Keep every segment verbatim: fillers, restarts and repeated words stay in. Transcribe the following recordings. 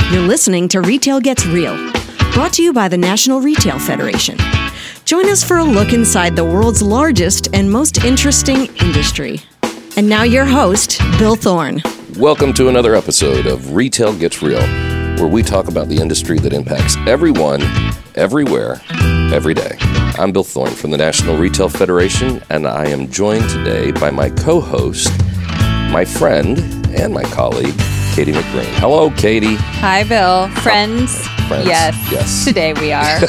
You're listening to Retail Gets Real, brought to you by the National Retail Federation. Join us for a look inside the world's largest and most interesting industry. And now your host, Bill Thorne. Welcome to another episode of Retail Gets Real, where we talk about the industry that impacts everyone, everywhere, every day. I'm Bill Thorne from the National Retail Federation, and I am joined today by my co-host, my friend, and my colleague, Katie McGreen. Hello, Katie. Hi, Bill. Friends? Friends. Yes. Yes. Today we are.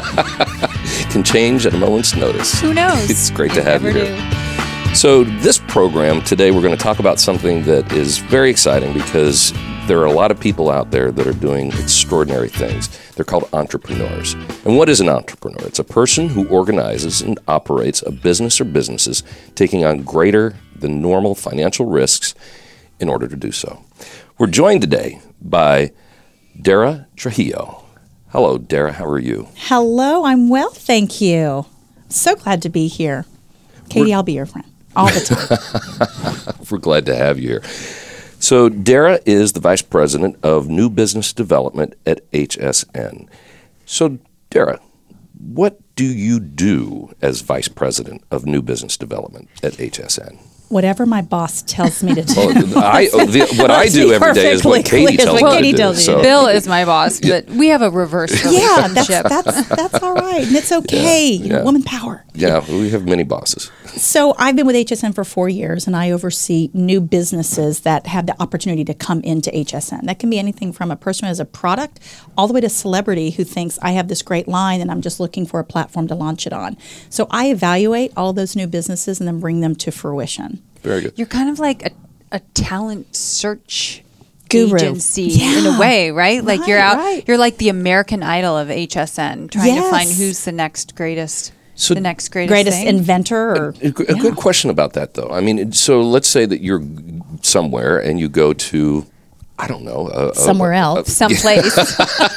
Can change at a moment's notice. Who knows? It's great to I have you never here. do. So this program today, we're going to talk about something that is very exciting because there are a lot of people out there that are doing extraordinary things. They're called entrepreneurs. And what is an entrepreneur? It's a person who organizes and operates a business or businesses taking on greater than normal financial risks in order to do so. We're joined today by Dara Trujillo. Hello, Dara. How are you? Hello. I'm well, thank you. So glad to be here. Katie, We're, I'll be your friend all the time. We're glad to have you here. So Dara is the Vice President of New Business Development at H S N. So Dara, what do you do as Vice President of New Business Development at H S N? Whatever my boss tells me to do. Well, I, the, what I do every day is what Katie tells what me Katie to do. tells you. So. Bill is my boss, but we have a reverse Yeah, that's, relationship. that's that's all right, and it's okay. Yeah, You know, yeah. woman power. Yeah, we have many bosses. So I've been with H S N for four years, and I oversee new businesses that have the opportunity to come into H S N. That can be anything from a person who has a product all the way to a celebrity who thinks, I have this great line, and I'm just looking for a platform to launch it on. So I evaluate all those new businesses and then bring them to fruition. Very good. You're kind of like a, a talent search Guru. agency Yeah. in a way, right? Like Right, you're out, right. you're like the American Idol of H S N, trying Yes. to find who's the next greatest, So the next greatest, Greatest thing. inventor. Or, A, g- a yeah. good question about that, though. I mean, so let's say that you're somewhere and you go to, I don't know, a, a- Somewhere a- else. Someplace.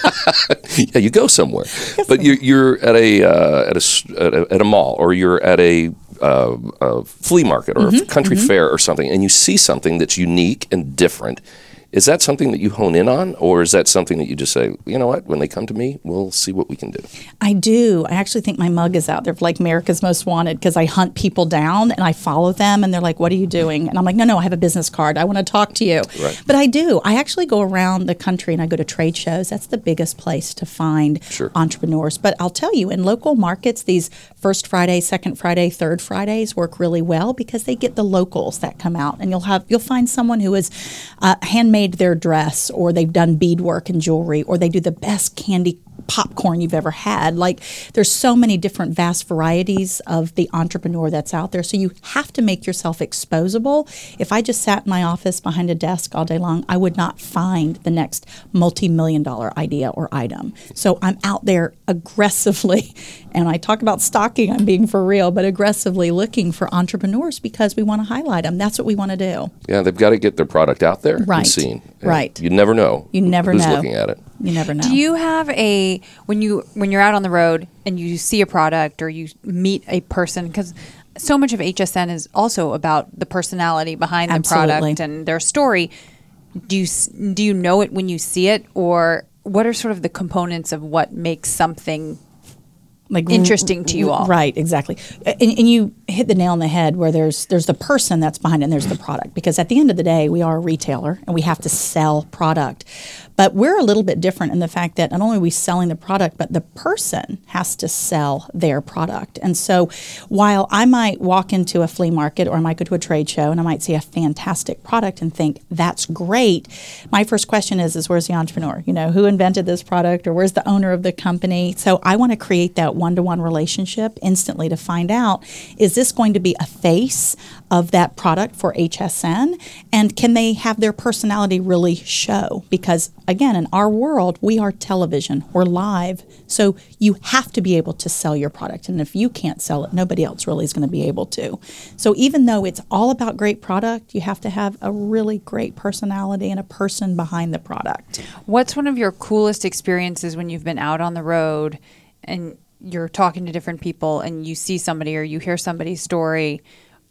yeah, you go somewhere, but you're, you're at a uh, at a s- at a at a mall, or you're at a, uh, a flea market, or Mm-hmm, a country fair, or something, and you see something that's unique and different. Is that something that you hone in on, or is that something that you just say, you know what, when they come to me, we'll see what we can do? I do. I actually think my mug is out there for like America's Most Wanted because I hunt people down and I follow them and they're like, what are you doing? And I'm like, no, no, I have a business card. I want to talk to you. Right. But I do. I actually go around the country and I go to trade shows. That's the biggest place to find Sure. entrepreneurs. But I'll tell you, in local markets, these first Friday, second Friday, third Fridays work really well because they get the locals that come out, and you'll have you'll find someone who has uh, handmade their dress, or they've done beadwork and jewelry, or they do the best candy popcorn you've ever had. Like, there's so many different vast varieties of the entrepreneur that's out there. So you have to make yourself exposable. If I just sat in my office behind a desk all day long, I would not find the next multi-million dollar idea or item. So I'm out there aggressively, and I talk about stalking, I'm being for real, but aggressively looking for entrepreneurs because we want to highlight them. That's what we want to do. Yeah, they've got to get their product out there Right. and seen. Yeah. Right. You never know. You never who's know. looking at it. You never know. Do you have a when you when you're out on the road and you see a product or you meet a person, because so much of H S N is also about the personality behind the Absolutely. product and their story. Do you s- do you know it when you see it, or what are sort of the components of what makes something like interesting to you all? Right, exactly. And, and you hit the nail on the head where there's there's the person that's behind it and there's the product. Because at the end of the day, we are a retailer and we have to sell product. But we're a little bit different in the fact that not only are we selling the product, but the person has to sell their product. And so while I might walk into a flea market or I might go to a trade show and I might see a fantastic product and think, that's great, my first question is, is where's the entrepreneur? You know, who invented this product, or where's the owner of the company? So I want to create that one-to-one relationship instantly to find out, is this going to be a face of that product for H S N? And can they have their personality really show? Because again, in our world, we are television, we're live. So you have to be able to sell your product. And if you can't sell it, nobody else really is going to be able to. So even though it's all about great product, you have to have a really great personality and a person behind the product. What's one of your coolest experiences when you've been out on the road and you're talking to different people and you see somebody or you hear somebody's story?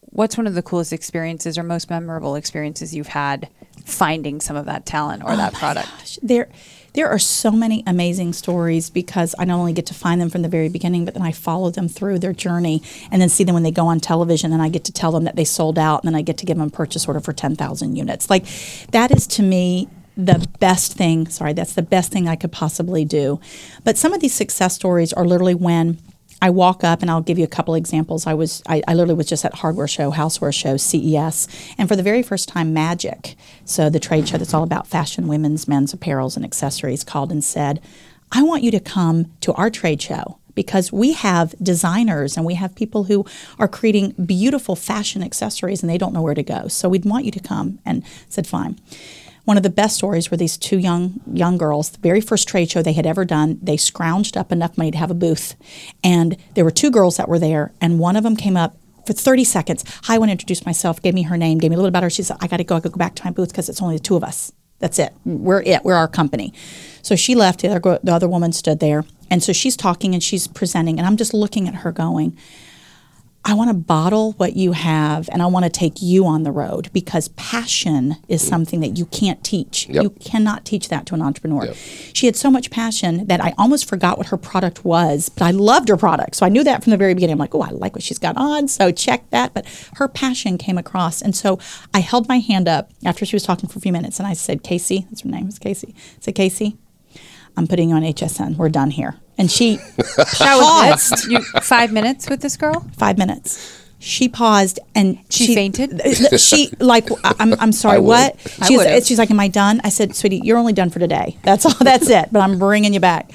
what's one of the coolest experiences or most memorable experiences you've had finding some of that talent or Oh that my product? gosh. There, there are so many amazing stories because I not only get to find them from the very beginning, but then I follow them through their journey and then see them when they go on television, and I get to tell them that they sold out, and then I get to give them a purchase order for ten thousand units. Like, that is to me the best thing. Sorry, that's the best thing I could possibly do. But some of these success stories are literally when I walk up, and I'll give you a couple examples. I was, I, I literally was just at Hardware Show, Houseware Show, C E S, and for the very first time, Magic, so the trade show that's all about fashion, women's, men's apparels and accessories, called and said, I want you to come to our trade show because we have designers and we have people who are creating beautiful fashion accessories and they don't know where to go. So we'd want you to come. And I said, fine. One of the best stories were these two young young girls, the very first trade show they had ever done. They scrounged up enough money to have a booth. And there were two girls that were there, and one of them came up for thirty seconds. Hi, I want to introduce myself, gave me her name, gave me a little bit about her. She said, I got to go, I got to go back to my booth because it's only the two of us. That's it. We're it. We're our company. So she left. The other, the other woman stood there. And so she's talking and she's presenting, and I'm just looking at her going, I want to bottle what you have, and I want to take you on the road because passion is something that you can't teach. Yep. You cannot teach that to an entrepreneur. Yep. She had so much passion that I almost forgot what her product was, but I loved her product. So I knew that from the very beginning. I'm like, oh, I like what she's got on, so check that. But her passion came across. And so I held my hand up after she was talking for a few minutes, and I said, Casey, that's her name, was Casey. I said, Casey, I'm putting you on H S N. We're done here. And she That was paused. it? You, five minutes with this girl? Five minutes. She paused and She fainted? She like I'm I'm sorry. I would. What? I She's, would've. she's like, am I done? I said, sweetie, you're only done for today. That's all. That's it. But I'm bringing you back.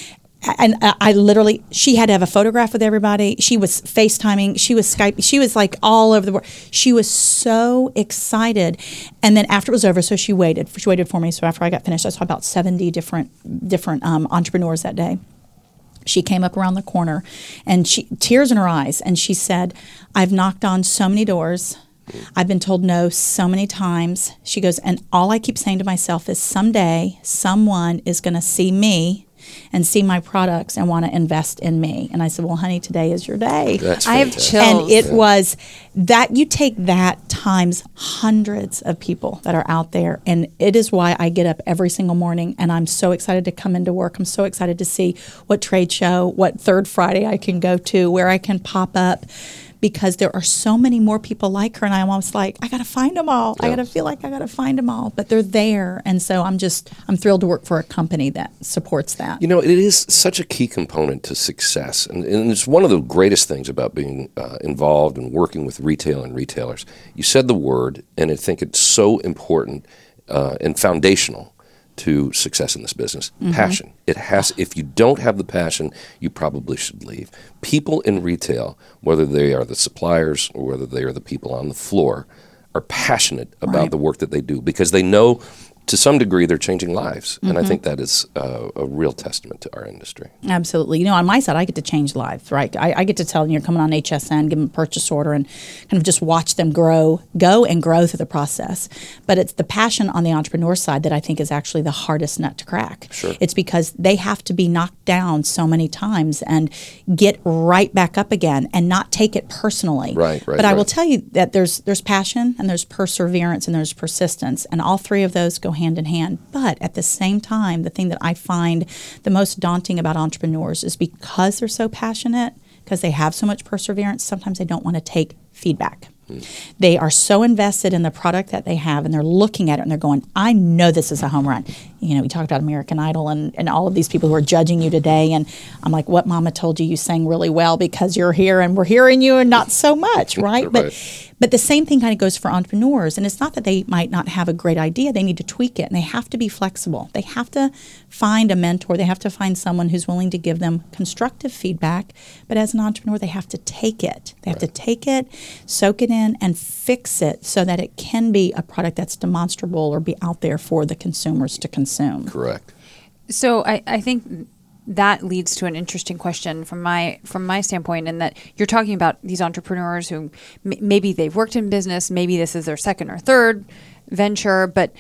And I, I literally, she had to have a photograph with everybody. She was FaceTiming. She was Skype. She was like all over the world. She was so excited. And then after it was over, so she waited. She waited for me. So after I got finished, I saw about seventy different different um, entrepreneurs that day. She came up around the corner, and she tears in her eyes, and she said, I've knocked on so many doors. I've been told no so many times. She goes, and all I keep saying to myself is someday someone is going to see me and see my products and want to invest in me. And I said, well, honey, today is your day. That's I have fantastic. chills. And it was that you take that times hundreds of people that are out there. And it is why I get up every single morning and I'm so excited to come into work. I'm so excited to see what trade show, what third Friday I can go to, where I can pop up. Because there are so many more people like her, and I'm almost like, I got to find them all. I Yeah. got to feel like I got to find them all, but they're there, and so I'm just I'm thrilled to work for a company that supports that. You know, it is such a key component to success. And, and it's one of the greatest things about being uh, involved and working with retail and retailers. You said the word, and I think it's so important uh, and foundational to success in this business. Mm-hmm. Passion. It has. If you don't have the passion, you probably should leave. People in retail, whether they are the suppliers or whether they are the people on the floor, are passionate about Right. the work that they do because they know to some degree they're changing lives. And I Mm-hmm. think that is uh, a real testament to our industry. Absolutely. You know, on my side, I get to change lives, right? I, I get to tell them you're coming on H S N, give them a purchase order, and kind of just watch them grow, go and grow through the process. But it's the passion on the entrepreneur side that I think is actually the hardest nut to crack. Sure. It's because they have to be knocked down so many times and get right back up again and not take it personally. Right, right, But I will right. tell you that there's there's passion and there's perseverance and there's persistence, and all three of those go hand in hand. But at the same time, the thing that I find the most daunting about entrepreneurs is because they're so passionate, because they have so much perseverance, sometimes they don't want to take feedback. They are so invested in the product that they have, and they're looking at it and they're going, I know this is a home run. You know, we talked about American Idol and, and all of these people who are judging you today. And I'm like, what mama told you you sang really well because you're here and we're hearing you and not so much, right? Right. But but the same thing kind of goes for entrepreneurs. And it's not that they might not have a great idea. They need to tweak it, and they have to be flexible. They have to find a mentor. They have to find someone who's willing to give them constructive feedback. But as an entrepreneur, they have to take it. They have to take it, soak it in, and fix it so that it can be a product that's demonstrable or be out there for the consumers to consume. Correct. So I, I think that leads to an interesting question from my from my standpoint, in that you're talking about these entrepreneurs who m- maybe they've worked in business, maybe this is their second or third venture, but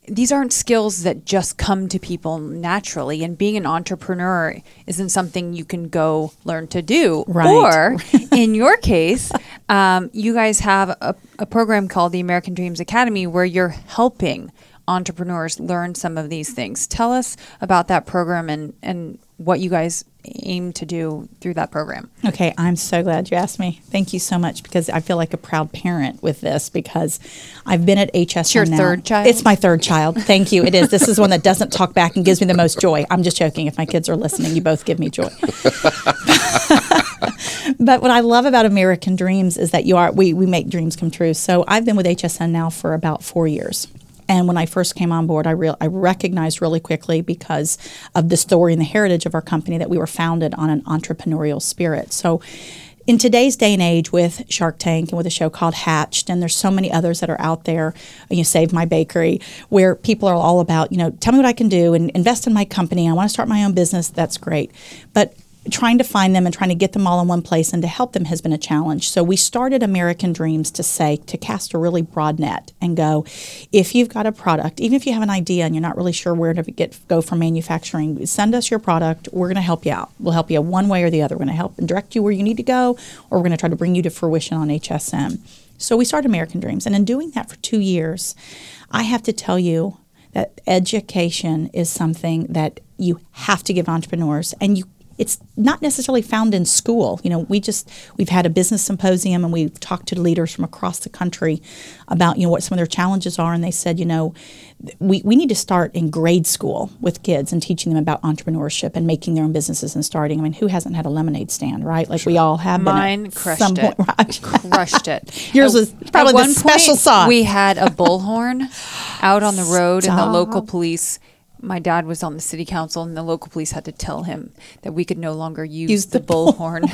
these aren't skills that just come to people naturally, and being an entrepreneur isn't something you can go learn to do. Right. Or in your case, um, you guys have a, a program called the American Dreams Academy where you're helping entrepreneurs learn some of these things. Tell us about that program and, and what you guys aim to do through that program. Okay, I'm so glad you asked me. Thank you so much, because I feel like a proud parent with this, because I've been at H S N It's your now. third child? It's my third child. Thank you. It is. This is one that doesn't talk back and gives me the most joy. I'm just joking. If my kids are listening, you both give me joy. But what I love about American Dreams is that you are we we make dreams come true. So I've been with H S N now for about four years. And when I first came on board, I real I recognized really quickly, because of the story and the heritage of our company, that we were founded on an entrepreneurial spirit. So in today's day and age, with Shark Tank and with a show called Hatched, and there's so many others that are out there, you know, Save My Bakery, where people are all about, you know, tell me what I can do and invest in my company. I want to start my own business. That's great. But trying to find them and trying to get them all in one place and to help them has been a challenge. So we started American Dreams to say, to cast a really broad net and go, if you've got a product, even if you have an idea and you're not really sure where to get go from manufacturing, send us your product. We're going to help you out. We'll help you one way or the other. We're going to help and direct you where you need to go, or we're going to try to bring you to fruition on H S M. So we started American Dreams. And in doing that for two years, I have to tell you that education is something that you have to give entrepreneurs, and you it's not necessarily found in school. You know, we just, we've had a business symposium and we've talked to leaders from across the country about, you know, what some of their challenges are. And they said, you know, we, we need to start in grade school with kids and teaching them about entrepreneurship and making their own businesses and starting. I mean, who hasn't had a lemonade stand, right? Like, sure. We all have. Mine crushed some it. Point, right? Crushed it. Yours was probably At one the special point, sauce. We had a bullhorn out on the road, Stop. and the local police. My dad was on the city council, and the local police had to tell him that we could no longer use, use the, the bullhorn.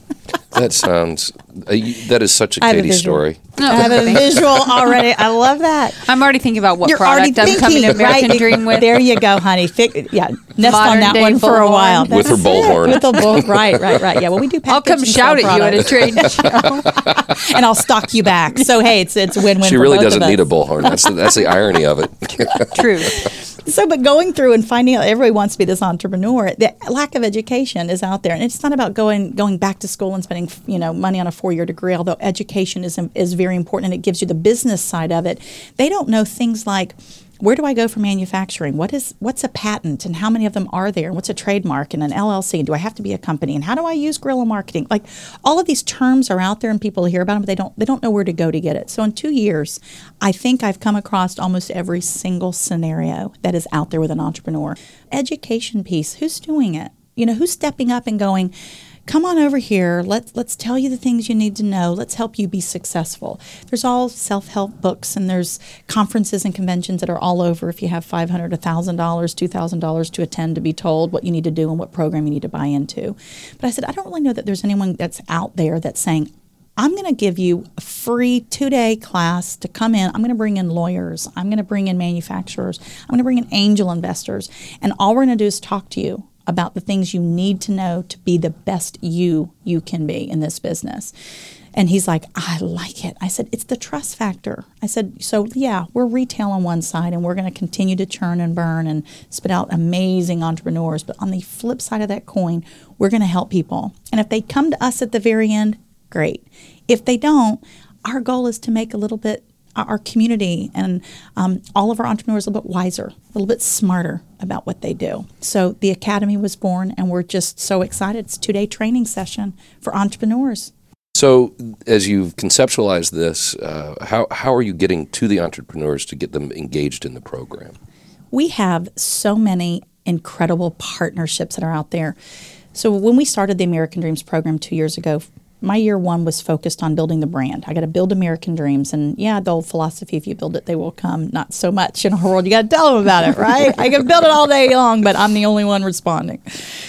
That sounds, uh, you, that is such a I have a Katie visual. story. No, I have a visual already. I love that. I'm already thinking about what You're product already I'm coming to thinking, American right? Dream with. There you go, honey. Fic- yeah, nest Modern on that day one for a bullhorn. while. With her That's bullhorn. it. With a bull, right, right, right. Yeah. Well, we do. I'll come package and shout at sell you at a products. trade show. and I'll stalk you back. So hey, it's it's win win. She for really both doesn't of us. need a bullhorn. That's the, that's the irony of it. True. So, but going through and finding out everybody wants to be this entrepreneur, the lack of education is out there, and it's not about going going back to school and spending you know money on a four year degree. Although education is is very important, and it gives you the business side of it. They don't know things like, where do I go for manufacturing? What is what's a patent, and how many of them are there? And what's a trademark and an L L C? And do I have to be a company? And how do I use guerrilla marketing? Like, all of these terms are out there, and people hear about them, but they don't they don't know where to go to get it. So in two years, I think I've come across almost every single scenario that is out there with an entrepreneur. Education piece, who's doing it? You know, who's stepping up and going, come on over here. Let's let's tell you the things you need to know. Let's help you be successful. There's all self-help books, and there's conferences and conventions that are all over. If you have five hundred dollars, one thousand dollars, two thousand dollars to attend to be told what you need to do and what program you need to buy into. But I said, I don't really know that there's anyone that's out there that's saying, I'm going to give you a free two-day class to come in. I'm going to bring in lawyers. I'm going to bring in manufacturers. I'm going to bring in angel investors. And all we're going to do is talk to you about the things you need to know to be the best you you can be in this business. And he's like, I like it. I said, it's the trust factor. I said, so yeah, we're retail on one side, and we're going to continue to churn and burn and spit out amazing entrepreneurs. But on the flip side of that coin, we're going to help people. And if they come to us at the very end, great. If they don't, our goal is to make a little bit our community and um, all of our entrepreneurs a little bit wiser, a little bit smarter about what they do. So the Academy was born, and we're just so excited. It's a two-day training session for entrepreneurs. So as you've conceptualized this, uh, how, how are you getting to the entrepreneurs to get them engaged in the program? We have so many incredible partnerships that are out there. So when we started the American Dreams program two years ago, my year one was focused on building the brand. I got to build American Dreams. And yeah, the old philosophy, if you build it, they will come. Not so much in our world. You got to tell them about it, right? I can build it all day long, but I'm the only one responding.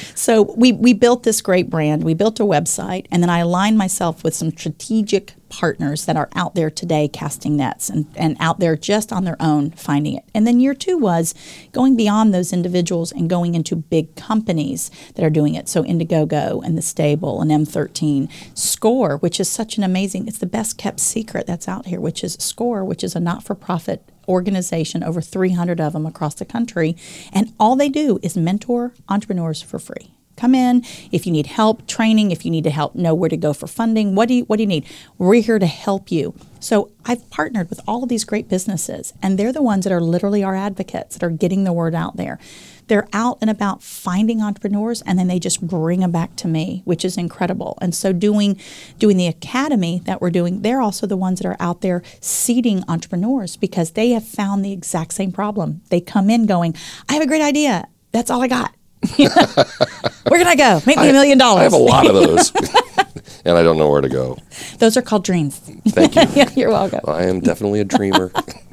So we, we built this great brand. We built a website. And then I aligned myself with some strategic partners that are out there today casting nets and, and out there just on their own finding it. And then year two was going beyond those individuals and going into big companies that are doing it. So Indiegogo and The Stable and M thirteen, SCORE, which is such an amazing, it's the best kept secret that's out here, which is SCORE, which is a not-for-profit organization, over three hundred of them across the country, and all they do is mentor entrepreneurs for free. Come in if you need help, training, if you need to help know where to go for funding. What do you what do you need? We're here to help you. So I've partnered with all of these great businesses, and they're the ones that are literally our advocates that are getting the word out there. They're out and about finding entrepreneurs, and then they just bring them back to me, which is incredible. And so doing doing the academy that we're doing, they're also the ones that are out there seeding entrepreneurs because they have found the exact same problem. They come in going, I have a great idea. That's all I got. Where can I go? Make me a million dollars. I have a lot of those, and I don't know where to go. Those are called dreams. Thank you. Yeah, you're welcome. I am definitely a dreamer.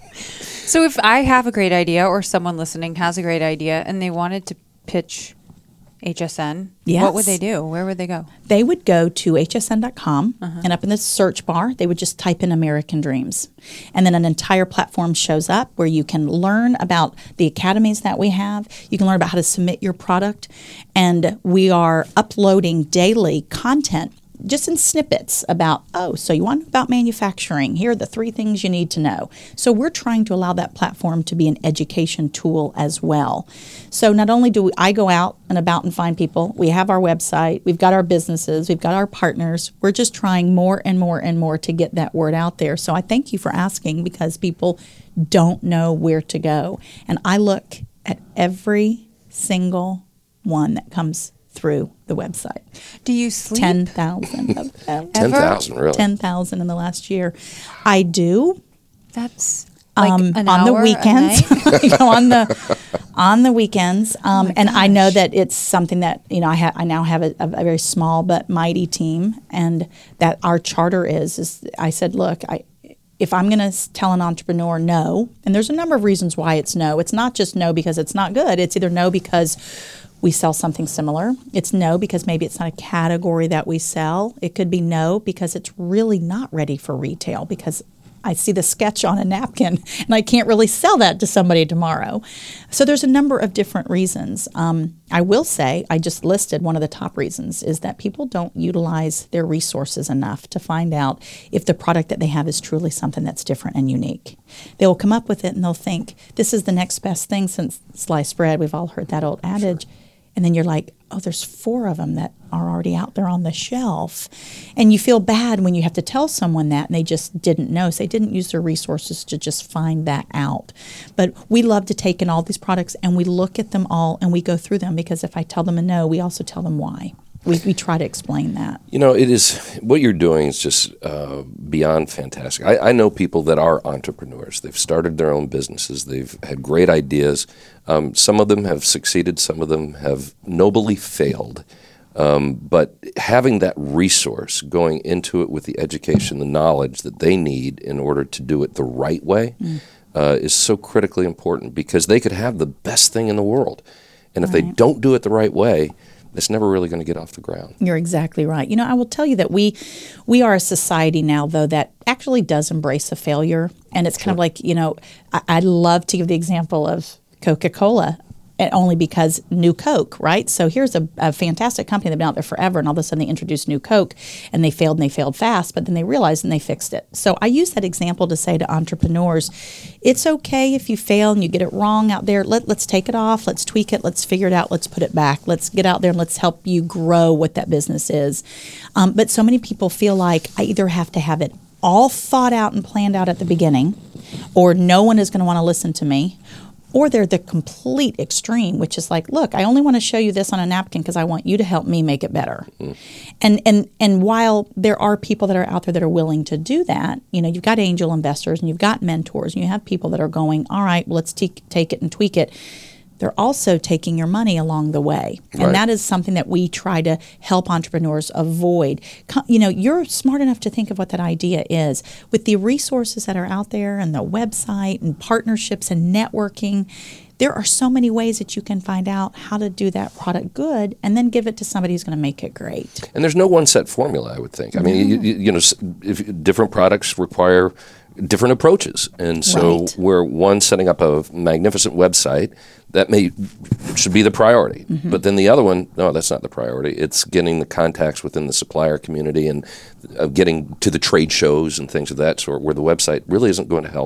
So if I have a great idea or someone listening has a great idea and they wanted to pitch H S N, Yes. what would they do? Where would they go? They would go to H S N dot com, uh-huh. and up in the search bar, they would just type in American Dreams. And then an entire platform shows up where you can learn about the academies that we have. You can learn about how to submit your product. And we are uploading daily content just in snippets about, oh, so you want about manufacturing. Here are the three things you need to know. So we're trying to allow that platform to be an education tool as well. So not only do we, I go out and about and find people, we have our website, we've got our businesses, we've got our partners. We're just trying more and more and more to get that word out there. So I thank you for asking because people don't know where to go. And I look at every single one that comes through the website. Do you sleep? ten thousand of them. ten thousand, really? ten thousand in the last year. I do. That's like um, an on hour the weekends. a night? on the on the weekends. Um, Oh my and I know gosh. that it's something that, you know, I, ha- I now have a, a very small but mighty team. And that our charter is, is I said, look, I if I'm going to tell an entrepreneur no, and there's a number of reasons why it's no. It's not just no because it's not good. It's either no because we sell something similar. It's no because maybe it's not a category that we sell. It could be no because it's really not ready for retail because I see the sketch on a napkin and I can't really sell that to somebody tomorrow. So there's a number of different reasons. Um, I will say, I just listed one of the top reasons is that people don't utilize their resources enough to find out if the product that they have is truly something that's different and unique. They will come up with it and they'll think, this is the next best thing since sliced bread. We've all heard that old adage. Sure. And then you're like, oh, there's four of them that are already out there on the shelf. And you feel bad when you have to tell someone that and they just didn't know. So they didn't use their resources to just find that out. But we love to take in all these products and we look at them all and we go through them because if I tell them a no, we also tell them why. We, we try to explain that. You know, it is what you're doing is just uh, beyond fantastic. I, I know people that are entrepreneurs. They've started their own businesses. They've had great ideas. Um, some of them have succeeded. Some of them have nobly failed. Um, but having that resource, going into it with the education, the knowledge that they need in order to do it the right way, mm. uh, is so critically important because they could have the best thing in the world. And if right. they don't do it the right way, it's never really going to get off the ground. You're exactly right. You know, I will tell you that we we are a society now, though, that actually does embrace a failure. And it's kind sure. of like, you know, I, I love to give the example of Coca-Cola. And only because new Coke, right? So here's a, a fantastic company that's been out there forever, and all of a sudden they introduced new Coke, and they failed and they failed fast, but then they realized and they fixed it. So I use that example to say to entrepreneurs, it's okay if you fail and you get it wrong out there. Let, let's take it off. Let's tweak it. Let's figure it out. Let's put it back. Let's get out there and let's help you grow what that business is. Um, but so many people feel like I either have to have it all thought out and planned out at the beginning, or no one is going to want to listen to me, or they're the complete extreme, which is like, look, I only want to show you this on a napkin because I want you to help me make it better. Mm. And and and while there are people that are out there that are willing to do that, you know, you've got angel investors and you've got mentors and you have people that are going, all right, well, let's te- take it and tweak it. They're also taking your money along the way. And right. that is something that we try to help entrepreneurs avoid. You know, you're smart enough to think of what that idea is. With the resources that are out there and the website and partnerships and networking, there are so many ways that you can find out how to do that product good and then give it to somebody who's going to make it great. And there's no one set formula, I would think. I mean, no. you, you know, if different products require different approaches. And so right. we're one setting up a magnificent website that may should be the priority. Mm-hmm. But then the other one, no, that's not the priority. It's getting the contacts within the supplier community and uh, getting to the trade shows and things of that sort where the website really isn't going to help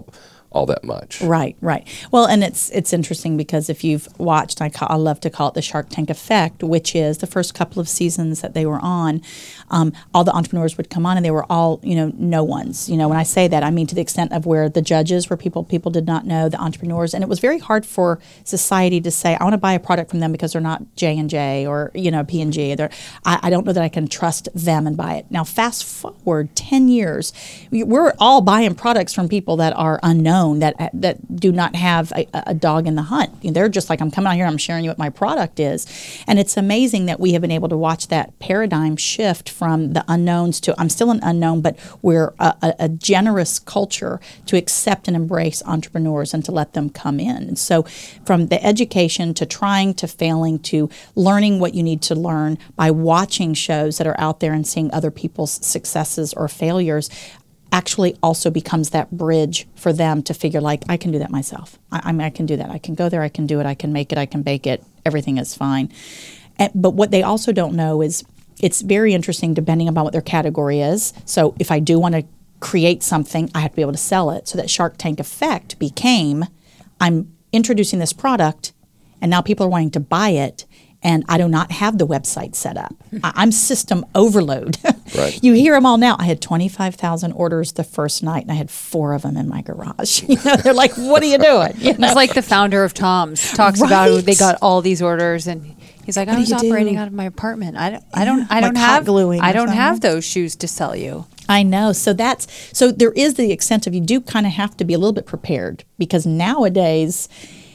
all that much. Right, right. Well, and it's it's interesting because if you've watched, I, call, I love to call it the Shark Tank effect, which is the first couple of seasons that they were on, um, all the entrepreneurs would come on and they were all, you know, no ones. You know, when I say that, I mean to the extent of where the judges were people people did not know, the entrepreneurs, and it was very hard for society to say, I want to buy a product from them because they're not J and J or, you know, P and G. They're, I, I don't know that I can trust them and buy it. Now, fast forward ten years, we're all buying products from people that are unknown. That that do not have a, a dog in the hunt. You know, they're just like, I'm coming out here, I'm sharing you what my product is. And it's amazing that we have been able to watch that paradigm shift from the unknowns to, I'm still an unknown, but we're a, a, a generous culture to accept and embrace entrepreneurs and to let them come in. And so from the education to trying to failing to learning what you need to learn by watching shows that are out there and seeing other people's successes or failures, actually also becomes that bridge for them to figure, like, I can do that myself. I, I mean, I can do that. I can go there. I can do it. I can make it. I can bake it. Everything is fine. And, but what they also don't know is it's very interesting depending upon what their category is. So if I do want to create something, I have to be able to sell it. So that Shark Tank effect became, I'm introducing this product, and now people are wanting to buy it. And I do not have the website set up. I- I'm system overload. Right. You hear them all now. I had twenty-five thousand orders the first night, and I had four of them in my garage. You know, they're like, "What are you doing?" You know? It's like the founder of Tom's talks Right. about they got all these orders, and he's like, I do was you operating do? out of my apartment. I don't, I don't, I like don't hot have gluing I or don't have something. those shoes to sell you. I know. So that's so there is the extent of you do kind of have to be a little bit prepared because nowadays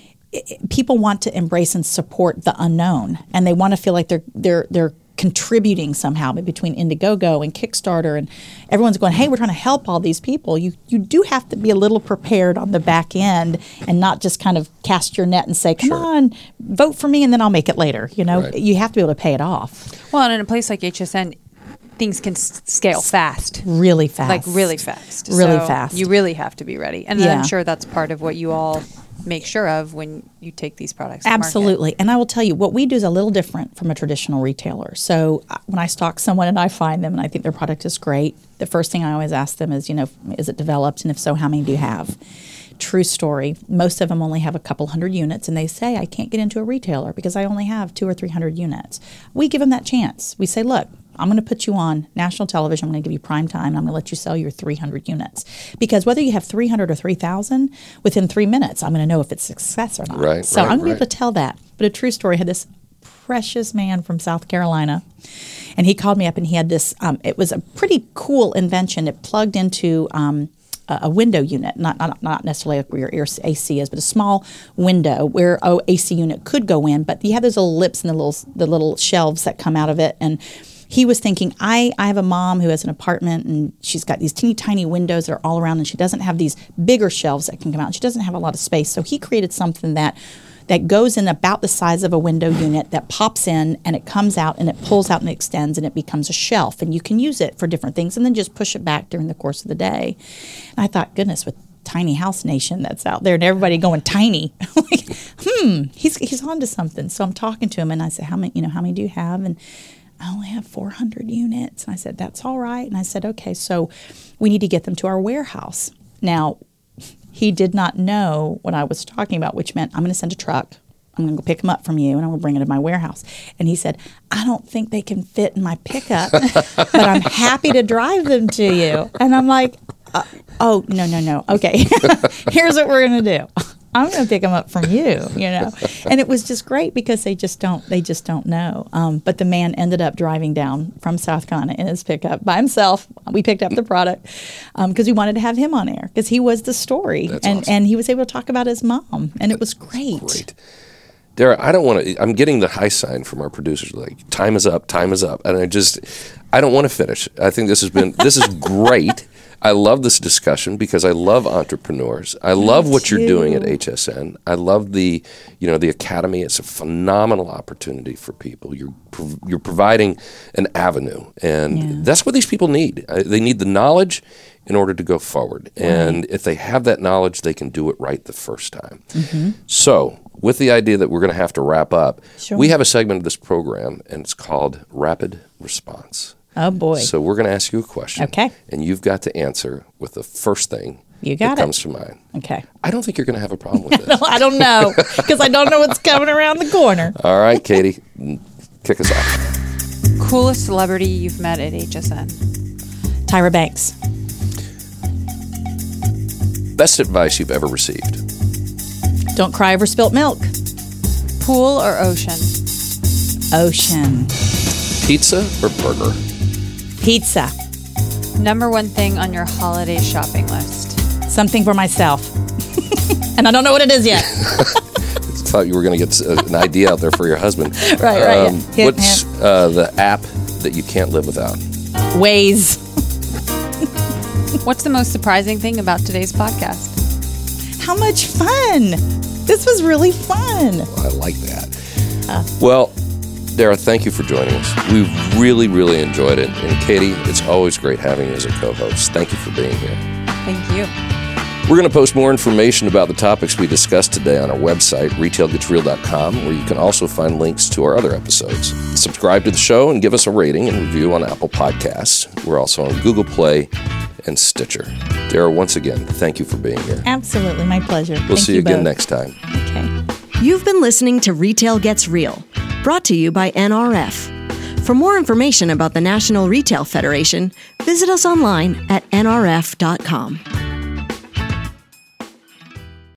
people want to embrace and support the unknown, and they want to feel like they're they're they're contributing somehow. But between Indiegogo and Kickstarter, and everyone's going, "Hey, we're trying to help all these people." You you do have to be a little prepared on the back end, and not just kind of cast your net and say, "Come Sure. on, vote for me, and then I'll make it later." You know, Right. you have to be able to pay it off Well, and in a place like H S N, things can s- scale fast. really fast, Like really fast. Really So fast. You really have to be ready. And Yeah. I'm sure that's part of what you all make sure of when you take these products to market. Absolutely. And I will tell you, what we do is a little different from a traditional retailer. So uh, when I stalk someone and I find them and I think their product is great, the first thing I always ask them is, you know, is it developed? And if so, how many do you have? True story. Most of them only have a couple hundred units, and they say, I can't get into a retailer because I only have two or three hundred units. We give them that chance. We say, look, I'm going to put you on national television. I'm going to give you prime time. And I'm going to let you sell your three hundred units. Because whether you have three hundred or three thousand, within three minutes, I'm going to know if it's a success or not. Right, so right, I'm going to be right. able to tell that. But a true story, I had this precious man from South Carolina. And he called me up and he had this, um, it was a pretty cool invention. It plugged into um, a, a window unit, not, not not necessarily like where your ear A C is, but a small window where a A C unit could go in. But you have those little lips and the little, the little shelves that come out of it. And he was thinking, I, I have a mom who has an apartment and she's got these teeny tiny windows that are all around and she doesn't have these bigger shelves that can come out. She doesn't have a lot of space. So he created something that that goes in about the size of a window unit that pops in and it comes out and it pulls out and extends and it becomes a shelf. And you can use it for different things and then just push it back during the course of the day. And I thought, goodness, with Tiny House Nation that's out there and everybody going tiny, like, hmm, he's he's onto something. So I'm talking to him and I said, how many, you know, how many do you have? And I only have four hundred units. And I said, that's all right. And I said, okay, so we need to get them to our warehouse. Now, he did not know what I was talking about, which meant I'm going to send a truck. I'm going to go pick them up from you, and I'm going to bring it to my warehouse. And he said, I don't think they can fit in my pickup, but I'm happy to drive them to you. And I'm like, uh, oh, no, no, no. Okay, here's what we're going to do. I'm going to pick them up from you, you know. And it was just great because they just don't, they just don't know. Um, but the man ended up driving down from South Carolina in his pickup by himself. We picked up the product because um, we wanted to have him on air because he was the story. That's and awesome. and he was able to talk about his mom, and it was great. Great. Dara, I don't want to, I'm getting the high sign from our producers, like, time is up, time is up. And I just, I don't want to finish. I think this has been, this is great. I love this discussion because I love entrepreneurs. I love what you're doing at H S N. I love the, you know, the academy. It's a phenomenal opportunity for people. You're prov- you're providing an avenue, and Yeah. that's what these people need. Uh, they need the knowledge in order to go forward. And if they have that knowledge, they can do it right the first time. Mm-hmm. So, with the idea that we're going to have to wrap up, Sure. we have a segment of this program, and it's called Rapid Response. Oh boy. So we're going to ask you a question. Okay. And you've got to answer with the first thing You got that it. comes to mind. Okay. I don't think you're going to have a problem with this. I don't know because I don't know what's coming around the corner. All right, Katie, kick us off. Coolest celebrity you've met at H S N? Tyra Banks. Best advice you've ever received? Don't cry over spilt milk. Pool or ocean? Ocean. Pizza or burger? Pizza. Number one thing on your holiday shopping list? Something for myself. And I don't know what it is yet. I thought you were going to get an idea out there for your husband. Right, right. Um, yeah. Hint, what's hint. uh, the app that you can't live without? Waze. What's the most surprising thing about today's podcast? How much fun. This was really fun. I like that. Uh, well, Dara, thank you for joining us. We really, really enjoyed it. And Katie, it's always great having you as a co-host. Thank you for being here. Thank you. We're going to post more information about the topics we discussed today on our website, retail gets real dot com, where you can also find links to our other episodes. Subscribe to the show and give us a rating and review on Apple Podcasts. We're also on Google Play and Stitcher. Dara, once again, thank you for being here. Again, my pleasure. We'll Thank see you again both. next time. Okay. You've been listening to Retail Gets Real, brought to you by N R F. For more information about the National Retail Federation, visit us online at N R F dot com.